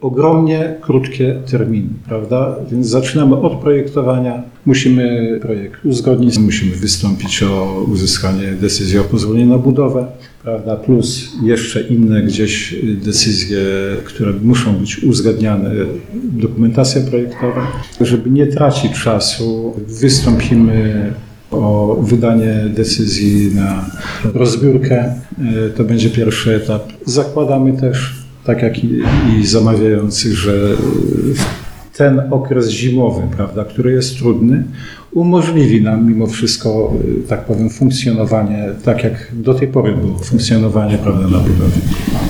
ogromnie krótkie terminy, prawda? Więc zaczynamy od projektowania, musimy projekt uzgodnić, musimy wystąpić o uzyskanie decyzji o pozwoleniu na budowę, prawda? Plus jeszcze inne gdzieś decyzje, które muszą być uzgadniane, dokumentacja projektowa. Żeby nie tracić czasu, wystąpimy o wydanie decyzji na rozbiórkę. To będzie pierwszy etap. Zakładamy też, tak jak i zamawiający, że ten okres zimowy, prawda, który jest trudny, umożliwi nam mimo wszystko, tak powiem, funkcjonowanie, tak jak do tej pory było funkcjonowanie, prawda, na budowie.